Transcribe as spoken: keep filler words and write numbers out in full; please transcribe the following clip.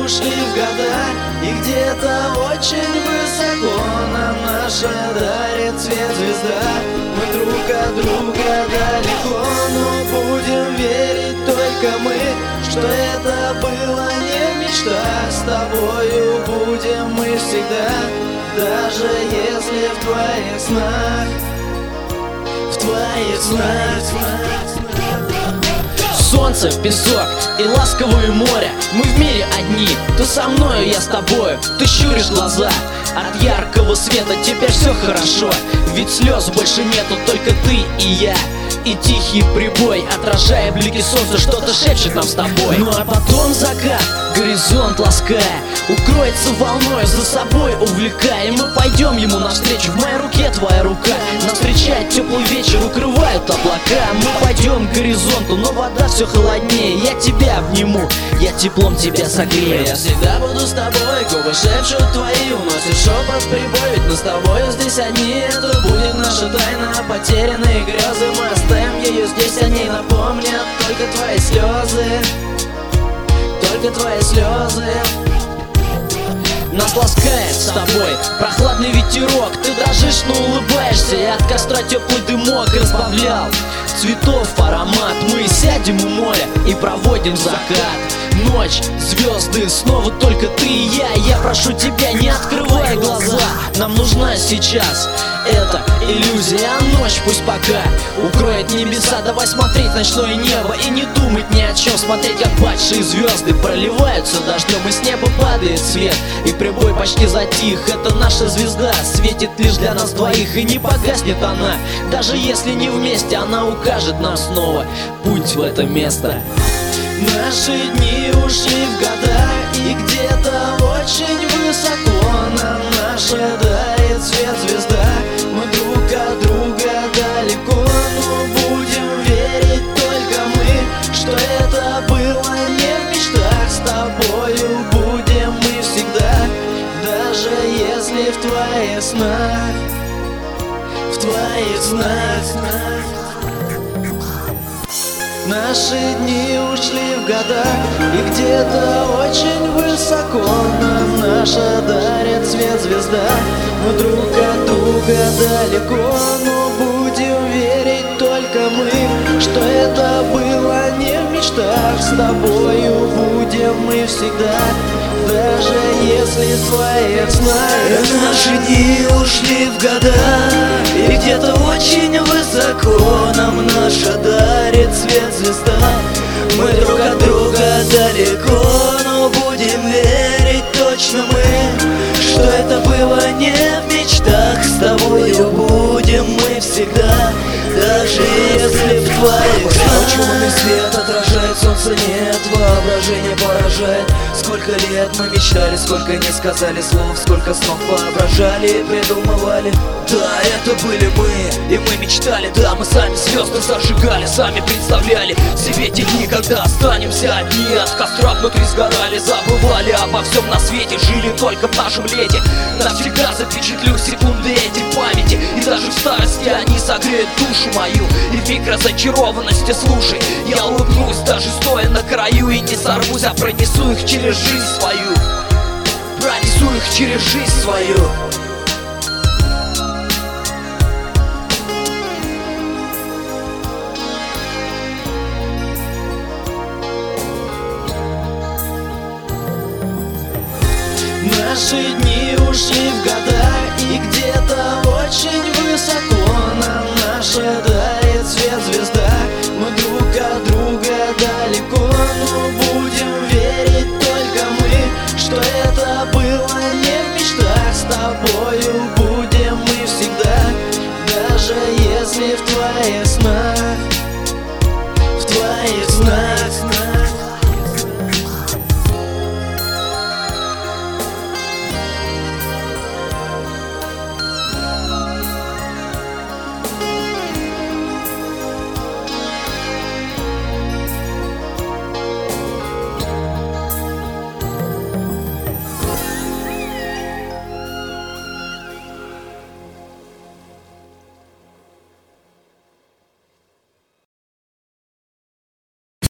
ушли в года, и где-то очень высоко нам наша дарит свет звезда. Мы друг от друга далеко, но будем верить только мы, что это было не мечта. С тобою будем мы всегда, даже если в твоих снах, в твоих снах. Солнце, песок и ласковое море. Мы в мире одни, ты со мною, я с тобою. Ты щуришь глаза от яркого света, теперь все хорошо, ведь слез больше нету, только ты и я. И тихий прибой, отражая блики солнца, что-то шепчет нам с тобой. Ну а потом закат, горизонт лаская, укроется волной, за собой увлекая. И мы пойдем ему навстречу, в моей руке твоя рука. Нас встречает теплый вечер, укрывают облака. Мы пойдем к горизонту, но вода все холоднее. Я тебя обниму, я теплом тебя согрею. Я всегда буду с тобой, губы шепчут твои, уносит шепот прибой. Ведь мы с тобою здесь одни, это будет наша тайна. Потерянные грезы, мы оставим ее здесь, они напомнят только твои слезы, только твои слезы. Нас ласкает с тобой прохладный ветерок, ты дрожишь, но улыбаешься, и от костра теплый дымок разбавлял цветов аромат. Мы сядем у моря и проводим закат. Ночь, звезды, снова только ты и я. Я прошу тебя, не открывай глаза, нам нужна сейчас эта иллюзия. А ночь пусть пока укроет небеса. Давай смотреть ночное небо и не думать ни о чем. Смотреть, как падшие звезды проливаются дождем, и с неба падает свет, и прибой почти затих. Это наша звезда, светит лишь для нас двоих, и не погаснет она. Даже если не вместе, она укажет нам снова путь в это место. Наши дни ушли в года, и где-то очень высоко нам наша дарит свет звезда. Мы друг от друга далеко, но будем верить только мы, что это было не в мечтах. С тобою будем мы всегда, даже если в твоих снах, в твоих снах. Наши дни ушли в года, и где-то очень высоко нам наша дарит свет звезда. Мы друг от друга далеко, но будем верить только мы, что это было не в мечтах. С тобою будем мы всегда, даже если в твоих снах. Наши дни ушли в года, и где-то очень высоко нам наша дарит свет звезда. Мы друг от друга далеко, но будем верить точно мы, что это было не в мечтах. С тобою будем мы всегда, даже если в твоих снах. Лунный свет отражает, солнца нет, воображение поражает. Сколько лет мы мечтали, сколько не сказали слов, сколько снов воображали и придумывали. Да, это были мы, и мы мечтали. Да, мы сами звезды зажигали, сами представляли себе те дни, когда останемся одни. От костра внутри сгорали, забывали обо всем на свете, жили только в нашем лете. Навсегда запечатлю секунды эти памяти, и даже в старости они согреют душу мою. И в миг разочарованности, слушай, я улыбнусь, даже стоя на краю, и не сорвусь, а пронесу их через жизнь свою. Пронесу их через жизнь свою. Наши дни ушли в года, и где-то очень высоко нам наша дарит